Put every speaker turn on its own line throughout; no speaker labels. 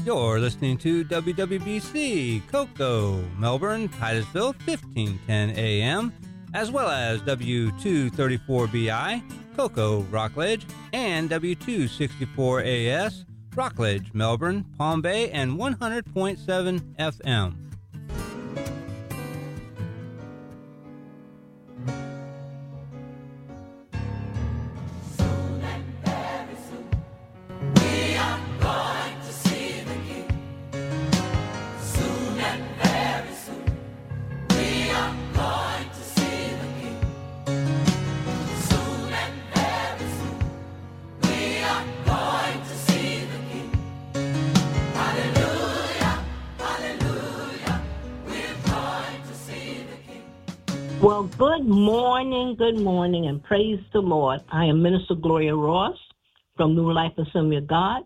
You're listening to WWBC, Cocoa, Melbourne, Titusville, 1510 AM, as well as W234BI, Cocoa, Rockledge, and W264AS, Rockledge, Melbourne, Palm Bay, and 100.7 FM.
Well, good morning, and praise the Lord. I am Minister Gloria Ross from New Life Assembly of God.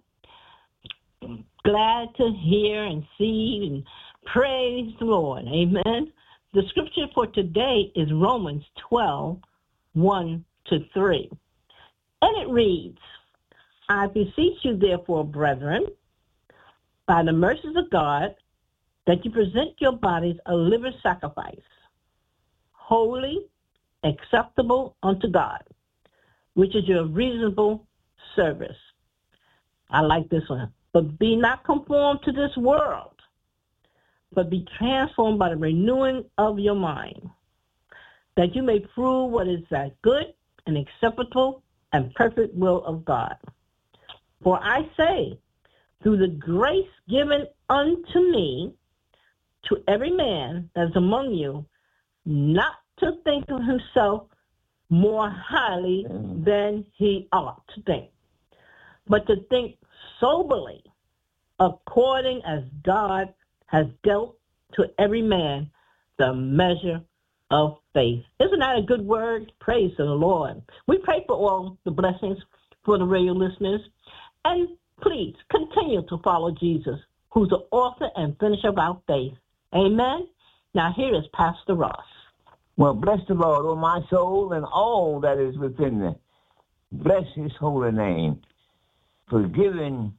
Glad to hear and see and praise the Lord. Amen. The scripture for today is Romans 12, 1-3. And it reads, I beseech you, therefore, brethren, by the mercies of God, that you present your bodies a living sacrifice, holy, acceptable unto God, which is your reasonable service. I like this one. But be not conformed to this world, but be transformed by the renewing of your mind, that you may prove what is that good and acceptable and perfect will of God. For I say, through the grace given unto me, to every man that is among you, not to think of himself more highly than he ought to think, but to think soberly, according as God has dealt to every man the measure of faith. Isn't that a good word? Praise to the Lord. We pray for all the blessings for the radio listeners, and please continue to follow Jesus, who's the author and finisher of our faith. Amen. Now here is Pastor Ross.
Well, bless the Lord, O my soul, and all that is within me. Bless his holy name, forgiving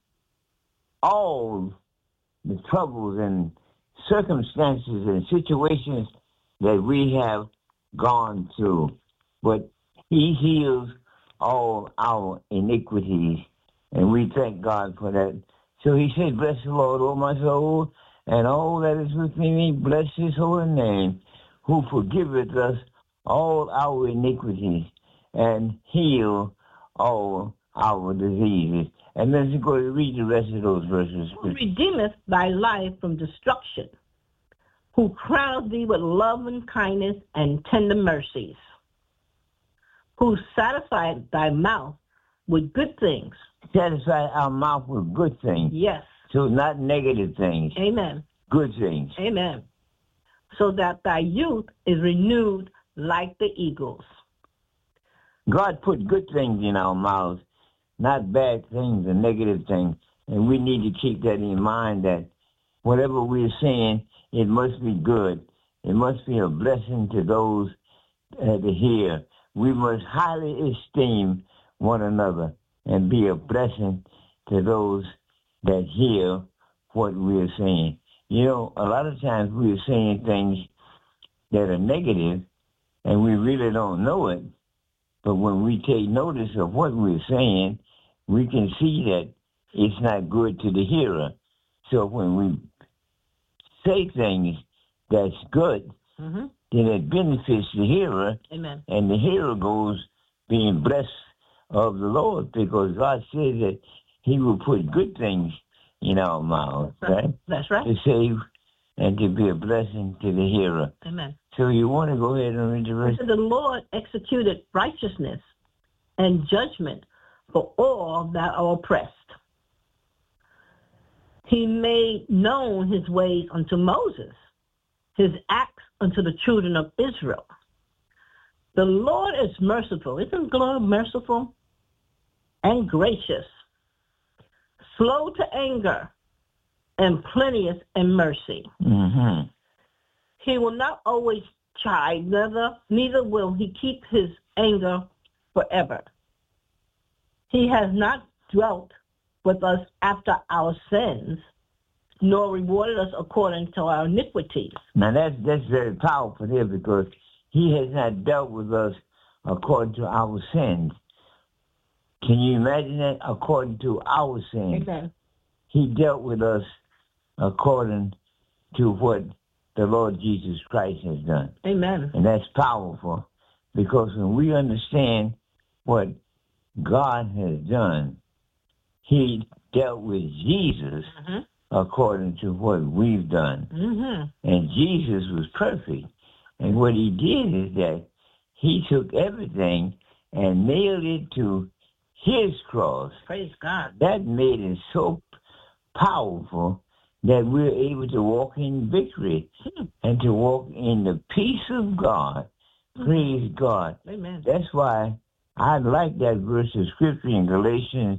all the troubles and circumstances and situations that we have gone through. But he heals all our iniquities, and we thank God for that. So he said, bless the Lord, O my soul, and all that is within me. Bless his holy name, who forgiveth us all our iniquities and heal all our diseases. And let's go to read the rest of those verses.
Who redeemeth thy life from destruction, who crowns thee with love and kindness and tender mercies, who satisfied thy mouth with good things.
Satisfy our mouth with good things.
Yes.
So not negative things.
Amen.
Good things.
Amen. So that thy youth is renewed like the eagles.
God put good things in our mouths, not bad things and negative things. And we need to keep that in mind, that whatever we're saying, it must be good. It must be a blessing to those to hear. We must highly esteem one another and be a blessing to those that hear what we're saying. You know, a lot of times we're saying things that are negative, and we really don't know it. But when we take notice of what we're saying, we can see that it's not good to the hearer. So when we say things that's good, then it benefits the hearer.
Amen.
And the hearer goes being blessed of the Lord, because God says that he will put good things in our mouths, right?
That's right.
To save and to be a blessing to the hearer.
Amen.
So you want to go ahead and read the rest?
The Lord executed righteousness and judgment for all that are oppressed. He made known his ways unto Moses, his acts unto the children of Israel. The Lord is merciful. Isn't God merciful? And gracious, slow to anger, and plenteous in mercy.
Mm-hmm.
He will not always chide, neither will he keep his anger forever. He has not dwelt with us after our sins, nor rewarded us according to our iniquities.
Now that's very powerful here, because he has not dealt with us according to our sins. Can you imagine that? According to our sins.
Amen.
He dealt with us according to what the Lord Jesus Christ has done.
Amen.
And that's powerful, because when we understand what God has done, he dealt with Jesus according to what we've done. And Jesus was perfect. And what he did is that he took everything and nailed it to his cross.
Praise God.
That made it so powerful that we're able to walk in victory and to walk in the peace of God. Praise God.
Amen.
That's why I like that verse of scripture in Galatians,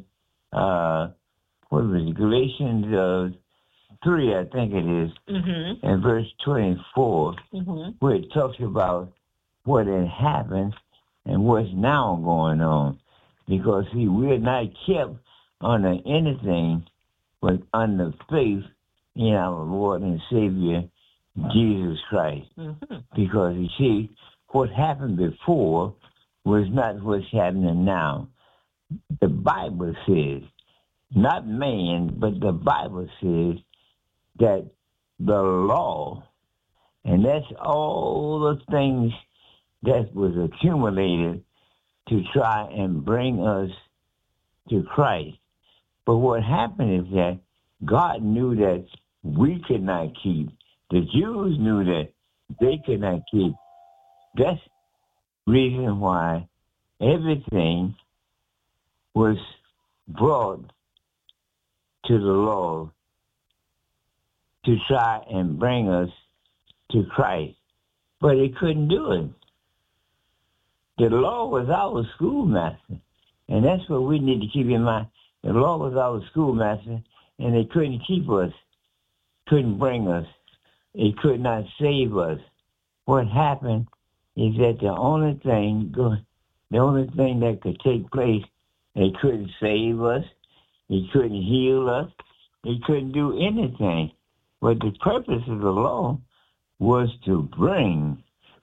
Galatians 3, I think it is, and verse 24, where it talks about what had happened and what's now going on. Because, see, we're not kept under anything but under faith in our Lord and Savior, Jesus Christ. Because, you see, what happened before was not what's happening now. The Bible says, not man, but the Bible says that the law, and that's all the things that was accumulated to try and bring us to Christ. But what happened is that God knew that we could not keep. The Jews knew that they could not keep. That's the reason why everything was brought to the law to try and bring us to Christ. But it couldn't do it. The law was our schoolmaster. And that's what we need to keep in mind. The law was our schoolmaster, and it couldn't keep us, couldn't bring us. It could not save us. What happened is that the only thing that could take place, it couldn't save us, it couldn't heal us, it couldn't do anything. But the purpose of the law was to bring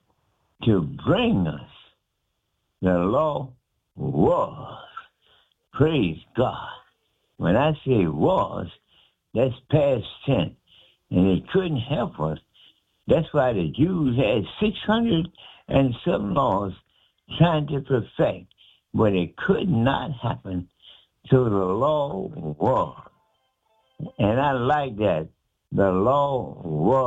us. The law was. Praise God. When I say was, that's past tense. And it couldn't help us. That's why the Jews had 600 and some laws trying to perfect. But it could not happen. So the law was. And I like that. The law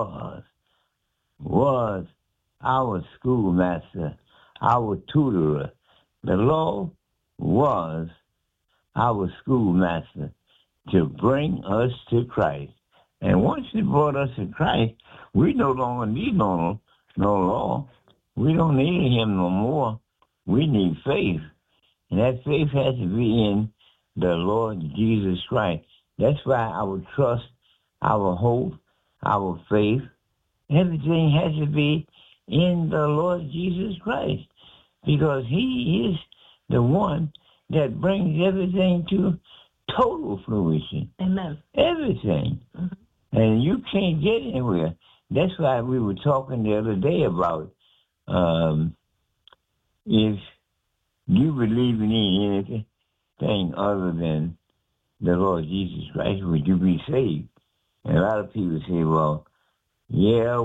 was our schoolmaster, our tutorer. The law was our schoolmaster to bring us to Christ. And once he brought us to Christ, we no longer need no law. We don't need him no more. We need faith. And that faith has to be in the Lord Jesus Christ. That's why our trust, our hope, our faith, everything has to be in the Lord Jesus Christ. Because he is the one that brings everything to total fruition.
Amen.
Everything. And you can't get anywhere. That's why we were talking the other day about if you believe in anything other than the Lord Jesus Christ, would you be saved? And a lot of people say, there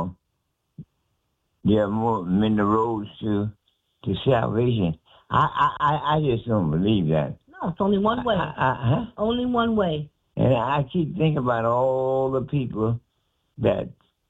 are more many roads to salvation. I just don't believe that.
No, it's only one way. Only one way.
And I keep thinking about all the people that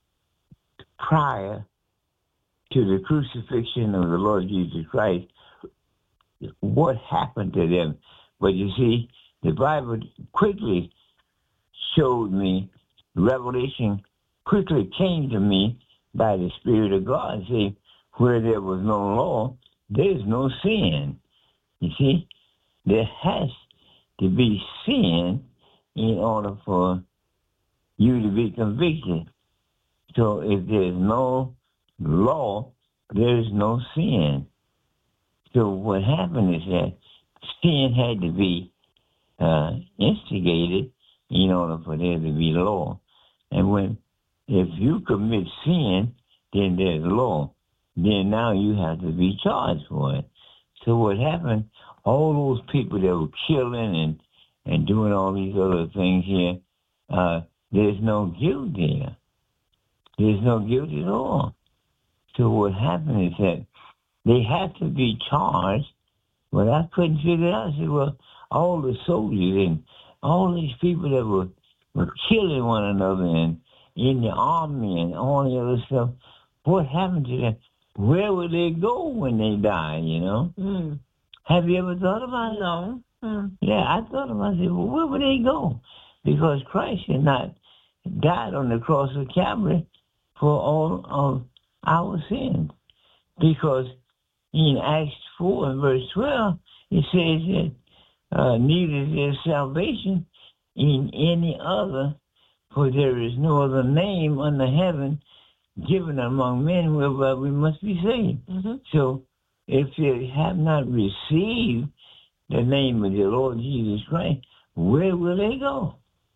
prior to the crucifixion of the Lord Jesus Christ, what happened to them. But you see, the Bible quickly showed me, revelation quickly came to me by the Spirit of God. See, where there was no law, there's no sin. You see, there has to be sin in order for you to be convicted. So if there's no law, there's no sin. So what happened is that sin had to be instigated in order for there to be law. And if you commit sin, then there's law. Then now you have to be charged for it. So what happened, all those people that were killing and doing all these other things here, there's no guilt there. There's no guilt at all. So what happened is that they have to be charged, but I couldn't figure it out. I said, well, all the soldiers and all these people that were killing one another and in the army and all the other stuff, what happened to them? Where would they go when they die,
Mm.
Have you ever thought about it?
No. Mm.
Yeah, I thought about it. Well, where would they go? Because Christ had not died on the cross of Calvary for all of our sins. Because in Acts 4 and verse 12, it says that neither is there salvation in any other, for there is no other name under heaven given among men whereby we must be saved.
Mm-hmm.
So if you have not received the name of the Lord Jesus Christ, where will they go?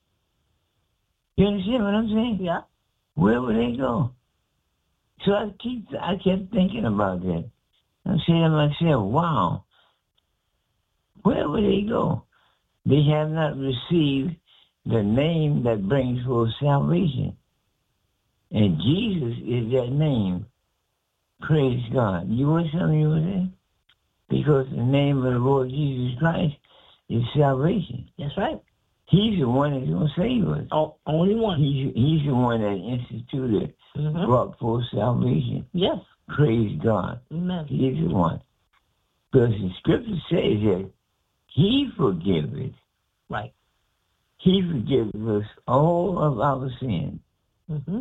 You understand what I'm saying?
Yeah.
Where will they go? So I kept thinking about that. I'm saying to myself, wow, where will they go? They have not received the name that brings forth salvation. And Jesus is that name. Praise God. You want something you were saying? Because the name of the Lord Jesus Christ is salvation.
That's right.
He's the one that's going to save us.
Oh, only one.
He's the one that instituted, brought forth salvation.
Yes.
Praise God.
Amen.
He's the one. Because the scripture says that he forgiveth.
Right.
He forgives us all of our sins.
Mm-hmm.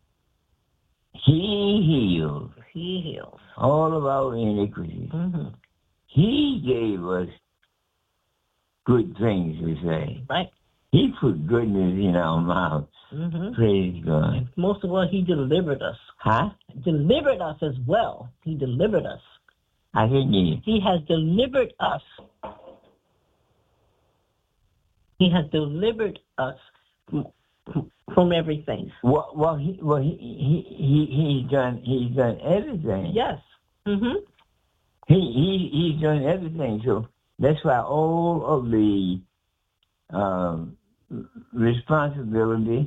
He heals.
He heals.
All of our iniquities.
Mm-hmm.
He gave us good things to say.
Right.
He put goodness in our mouth.
Mm-hmm.
Praise God.
And most of all, he delivered us.
Huh?
Delivered us as well. He delivered us.
I think
He has delivered us. He has delivered us from everything.
He's done everything.
Yes. Mm-hmm.
He's done everything. So that's why all of the responsibility,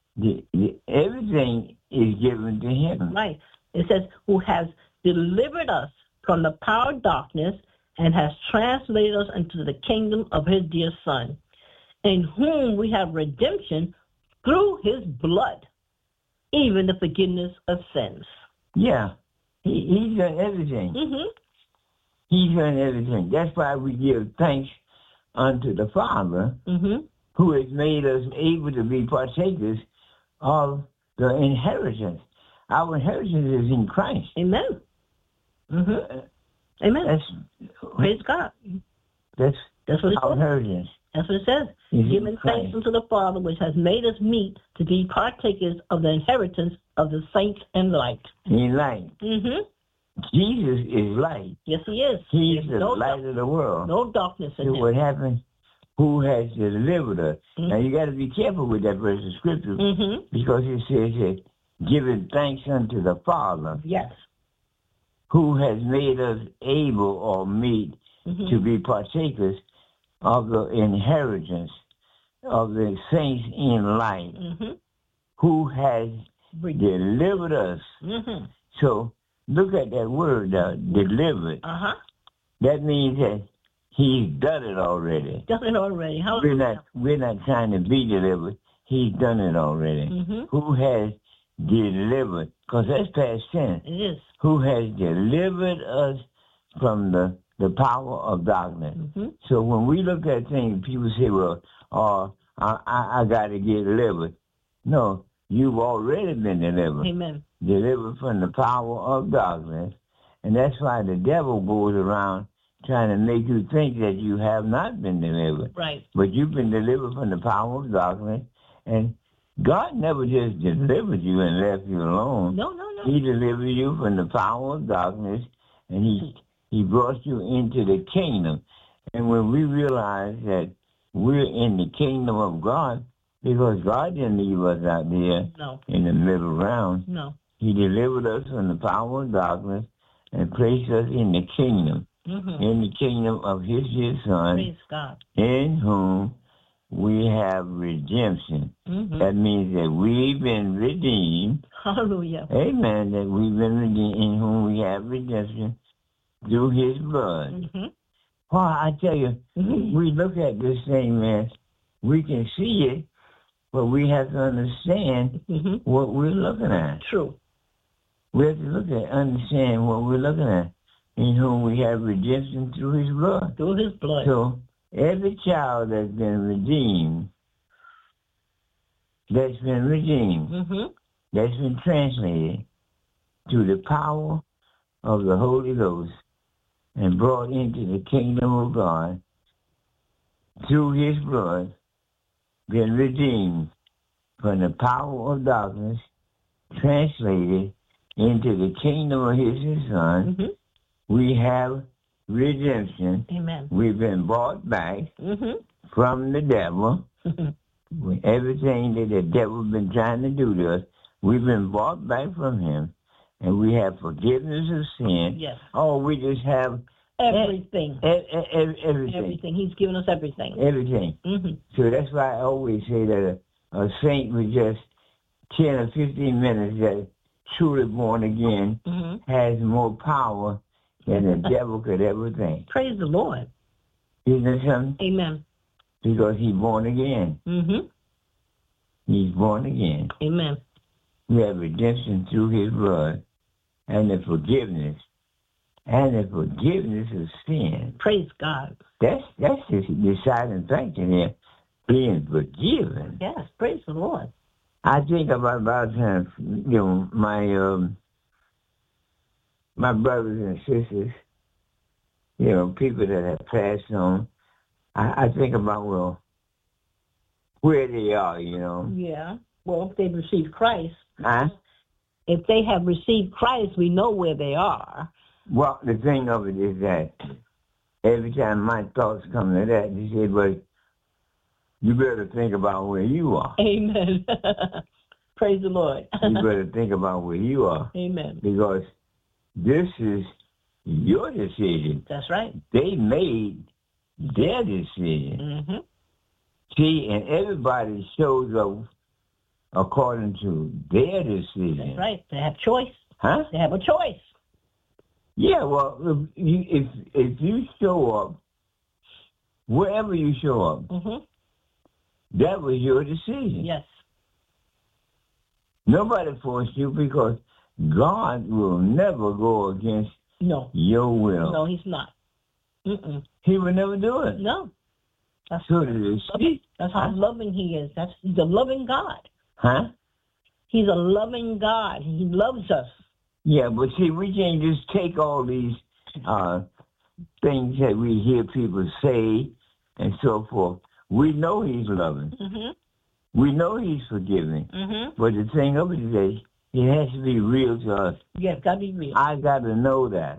everything is given to him.
Right. It says, who has delivered us from the power of darkness and has translated us into the kingdom of his dear Son, in whom we have redemption through his blood, even the forgiveness of sins.
Yeah. He's done everything.
Mm-hmm.
He's done everything. That's why we give thanks unto the Father, who has made us able to be partakers of the inheritance. Our inheritance is in Christ.
Amen. Mm-hmm. Amen. Praise God.
That's
what it
our
says.
inheritance.
That's what it says. Giving thanks unto the Father, which has made us meet to be partakers of the inheritance of the saints in light.
In light.
Mm-hmm.
Jesus is light.
Yes, he is.
He's the light of the world.
No darkness in him.
What happened? Who has delivered us? Mm-hmm. Now, you got to be careful with that verse of Scripture because it says that giving thanks unto the Father.
Yes.
Who has made us able or meet to be partakers of the inheritance of the saints in light. Who has delivered us. So, look at that word, delivered. That means that he's done it already.
Done it already.
We're not trying to be delivered. He's done it already. Who has delivered? Because that's past tense.
It is.
Who has delivered us from the power of darkness. So when we look at things, people say, well, I got to get delivered. No, you've already been delivered.
Amen.
Delivered from the power of darkness. And that's why the devil goes around trying to make you think that you have not been delivered.
Right.
But you've been delivered from the power of darkness. And God never just delivered you and left you alone.
No.
He delivered you from the power of darkness, and he brought you into the kingdom. And when we realize that we're in the kingdom of God, Because God didn't leave us out there
No.
in the middle ground.
No.
He delivered us from the power of darkness and placed us in the kingdom, in the kingdom of His dear Son,
Praise God.
in whom we have redemption. That means that we've been redeemed.
Hallelujah.
Amen. That we've been redeemed, in whom we have redemption through His blood. Well, I tell you, we look at this thing, man. We can see it, but we have to understand what we're looking at.
True.
We have to look at, understand what we're looking at, in whom we have redemption through His blood.
Through His blood.
So every child that's been redeemed, that's been translated to the power of the Holy Ghost and brought into the kingdom of God through His blood, been redeemed from the power of darkness, translated into the kingdom of His Son. We have redemption.
Amen.
We've been bought back from the devil. Everything that the devil's been trying to do to us, we've been bought back from him. And we have forgiveness of sin.
Yes.
Oh, we just have
everything.
Everything.
Everything. He's given us everything.
Everything. So that's why I always say that a saint with just 10 or 15 minutes that truly born again has more power than the devil could ever think.
Praise the Lord.
Isn't that something?
Amen.
Because he's born again. He's born again.
Amen.
We have redemption through His blood and the forgiveness of sin.
Praise God.
That's the deciding factor here, being forgiven.
Yes, praise the Lord.
I think about my brothers and sisters, people that have passed on. I think about, where they are,
Yeah. Well, if they've received Christ.
Huh?
If they have received Christ, we know where they are.
Well, the thing of it is that every time my thoughts come to that, they say, but you better think about where you are.
Amen. Praise the Lord.
You better think about where you are.
Amen.
Because this is your decision.
That's right.
They made their decision. See, and everybody shows up according to their decision.
That's right. They have choice.
Huh?
They have a choice.
Yeah, well, if you show up, wherever you show up, that was your decision.
Yes.
Nobody forced you, because God will never go against your will.
No, He's not.
He would never do it.
No. That's how loving He is. He's a loving God.
Huh?
He's a loving God. He loves us.
Yeah, but see, we can't just take all these things that we hear people say and so forth. We know He's loving. We know He's forgiving. But the thing of it is that it has to be real to us.
Yeah, it's got to be real.
I got to know that.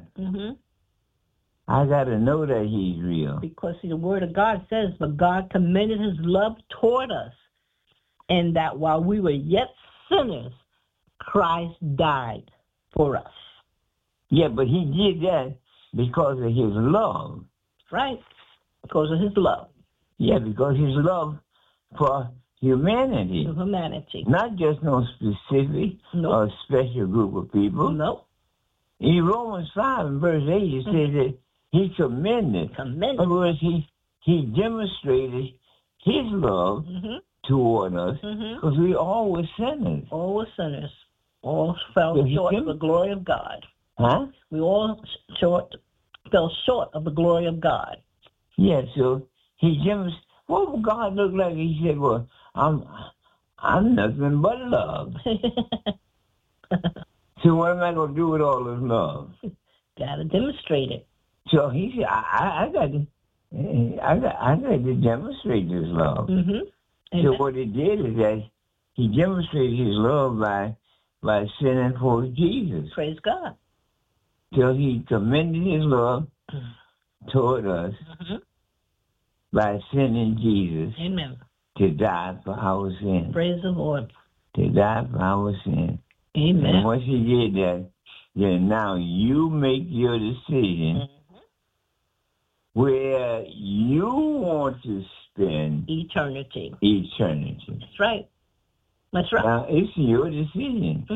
I got to know that He's real.
Because the Word of God says, but God commended His love toward us, and that while we were yet sinners, Christ died for us.
Yeah, but He did that because of His love.
Right. Because of His love.
Yeah, because His love for humanity. Not just no specific or special group of people.
No.
In Romans 5 and verse 8, it says that He commended. In other words, He demonstrated His love toward us, because we all were sinners.
All were sinners. All fell short of the glory of God.
Huh?
We all fell short of the glory of God.
Yeah, so He demonstrated. What would God look like? He said, well, I'm nothing but love. So what am I going to do with all this love?
Got to demonstrate it.
So He said, I got to demonstrate this love. So what He did is that He demonstrated His love by sending forth Jesus.
Praise God.
So He commended His love toward us by sending Jesus.
Amen.
to die for our sin.
Praise the Lord.
To die for our sin.
Amen.
And once you did that, then now you make your decision where you want to spend
Eternity.
eternity.
That's right. That's right.
Now, it's your decision.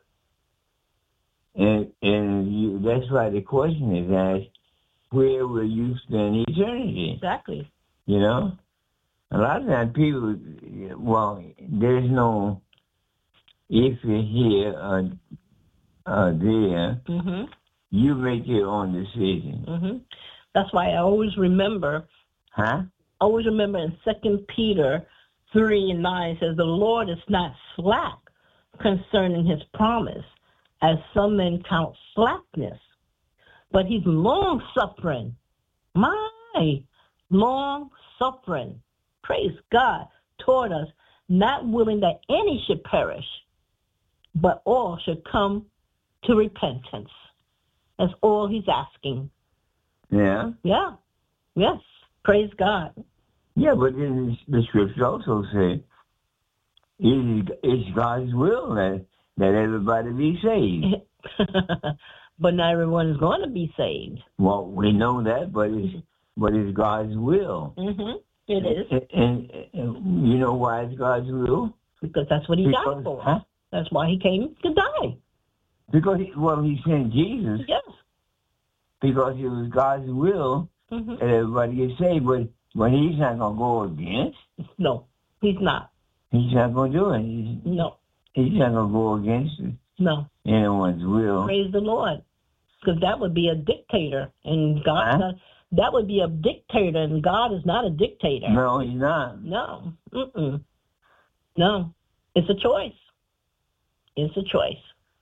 And that's why the question is asked, where will you spend eternity?
Exactly.
You know? A lot of times people, well, there's no if you're here or there. You make your own decision.
That's why I always remember. Always remember in 2 Peter 3:9 says, "The Lord is not slack concerning His promise, as some men count slackness, but He's long suffering." My long suffering, praise God, toward us, not willing that any should perish, but all should come to repentance. That's all He's asking.
Yeah.
Yeah. Yes. Praise God.
Yeah, but then the scripture also said it's God's will that everybody be saved.
But not everyone is going to be saved.
Well, we know that, but it's God's will.
It is.
And you know why it's God's will?
Because that's what He died for. That's why He came to die.
Because, He sent Jesus.
Yes.
Because it was God's will that everybody get saved. But He's not going to go against.
No, He's not.
He's not going to do it.
No.
He's not going to go against it.
No.
Anyone's will.
Praise the Lord. Because that would be a dictator. And God, that would be a dictator. And God is not a dictator.
No, He's not.
No. No. It's a choice. It's a choice.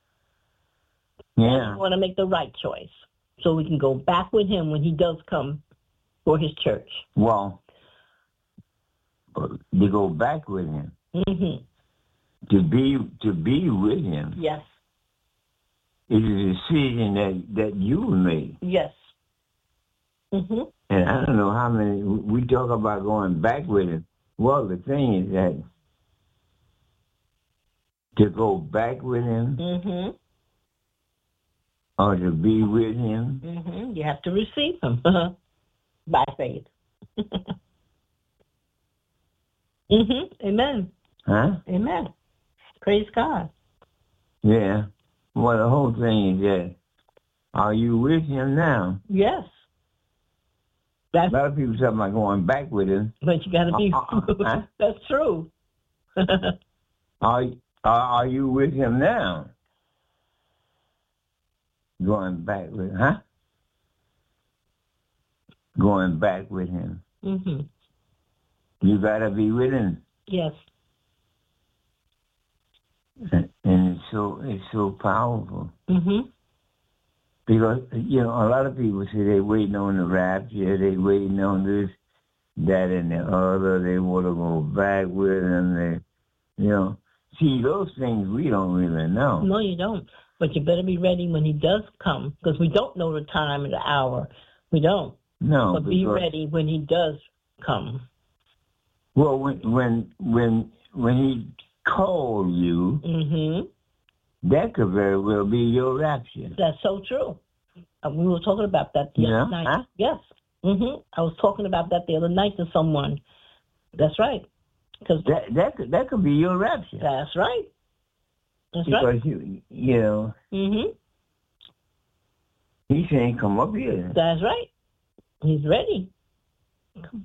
Yeah.
We want to make the right choice so we can go back with Him when He does come for His church.
Well, to go back with Him. To be with Him.
Yes.
It is a decision that you made.
Yes.
And I don't know how many, we talk about going back with Him. Well, the thing is that to go back with Him or to be with Him.
You have to receive Him by faith. Amen. Amen. Praise God.
Yeah. Well, the whole thing is that, are you with Him now?
Yes.
A lot of people talk about going back with Him.
But you got to be. That's true.
Are you with Him now? Going back with Going back with Him. You got to be with Him.
Yes.
And it's so powerful. Because, a lot of people say they're waiting on the rapture, they're waiting on this, that, and the other, they want to go back with Him, See, those things we don't really know.
No, you don't. But you better be ready when He does come, because we don't know the time and the hour. We don't.
No.
But be ready when He does come.
Well, when He called you, that could very well be your rapture.
That's so true. We were talking about that the other night. Yes. I was talking about that the other night to someone. That's right. Because
that could be your rapture.
That's right. That's
because
right.
He's saying, come up here.
That's right. He's ready. Come.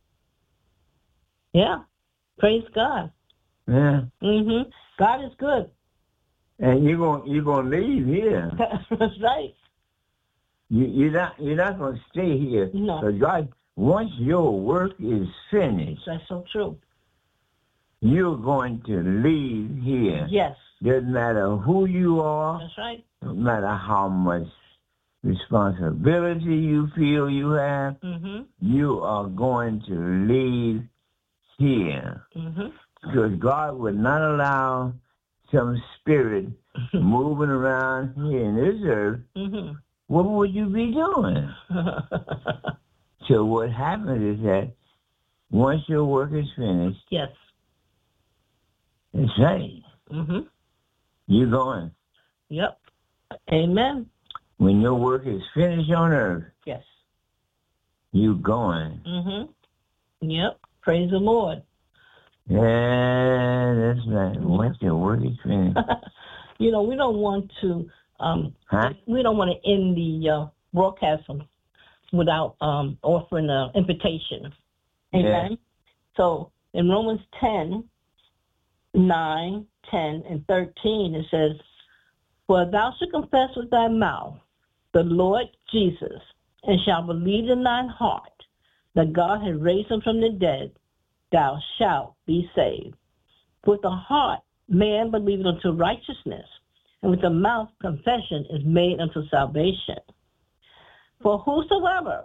Yeah. Praise God.
Yeah.
God is good.
And you're gonna leave here.
That's right.
You're not gonna stay here.
No.
Because God, once your work is finished,
that's so true.
You're going to leave here.
Yes.
Doesn't matter who you are.
That's right.
No matter how much responsibility you feel you have, you are going to leave here. Because God would not allow some spirit moving around here in this earth. What would you be doing? So what happens is that once your work is finished,
Yes.
that's right.
Mm-hmm.
You're going.
Yep. Amen.
When your work is finished on earth,
Yes.
you're going.
Mm-hmm. Yep. Praise the Lord.
Yeah, that's right. Once your work is finished.
We don't want to we don't want to end the broadcast without offering an invitation. Amen.
Yeah.
So in Romans 10, 9, 10, and 13, it says, "For thou shalt confess with thy mouth the Lord Jesus, and shalt believe in thine heart that God hath raised him from the dead, thou shalt be saved. With the heart man believeth unto righteousness, and with the mouth confession is made unto salvation. For whosoever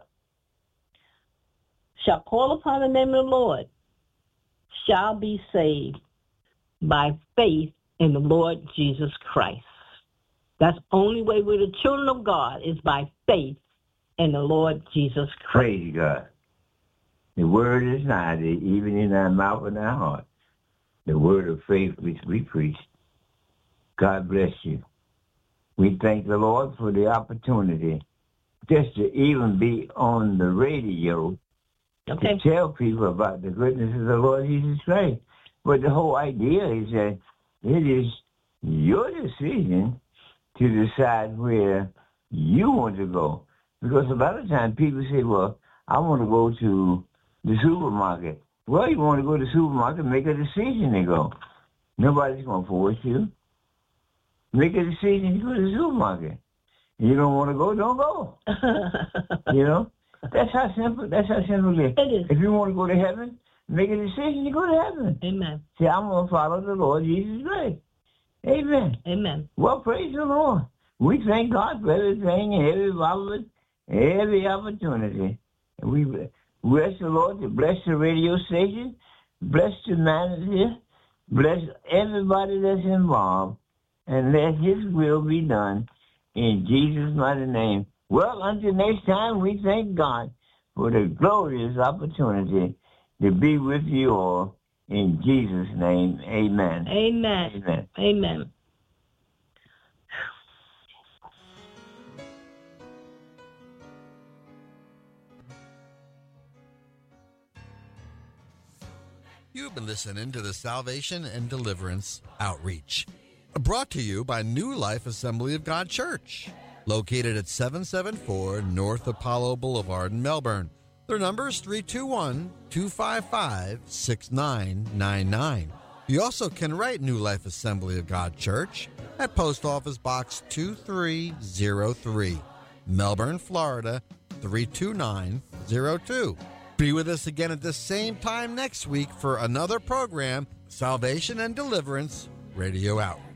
shall call upon the name of the Lord shall be saved by faith in the Lord Jesus Christ." That's the only way we're the children of God, is by faith in the Lord Jesus Christ.
Praise God. The word is nigh thee, even in thy mouth and thy heart. The word of faith which we preach. God bless you. We thank the Lord for the opportunity just to even be on the radio
Okay.
to tell people about the goodness of the Lord Jesus Christ. But the whole idea is that it is your decision to decide where you want to go. Because a lot of times people say, well, I want to go to the supermarket. Well, you want to go to the supermarket, make a decision to go. Nobody's going to force you. Make a decision to go to the supermarket. You don't want to go, don't go. That's how simple it is.
It is.
If you want to go to heaven, make a decision to go to heaven.
Amen.
Say, I'm going to follow the Lord Jesus Christ. Amen.
Amen.
Well, praise the Lord. We thank God for everything and every moment, every opportunity. And we bless the Lord to bless the radio station, bless the manager, bless everybody that's involved, and let his will be done in Jesus' mighty name. Well, until next time, we thank God for the glorious opportunity to be with you all. In Jesus' name, amen.
Amen.
Amen.
Amen.
You've been listening to the Salvation and Deliverance Outreach, brought to you by New Life Assembly of God Church, located at 774 North Apollo Boulevard in Melbourne. Their number is 321-255-6999. You also can write New Life Assembly of God Church at Post Office Box 2303, Melbourne, Florida 32902. Be with us again at the same time next week for another program, Salvation and Deliverance Radio Outreach.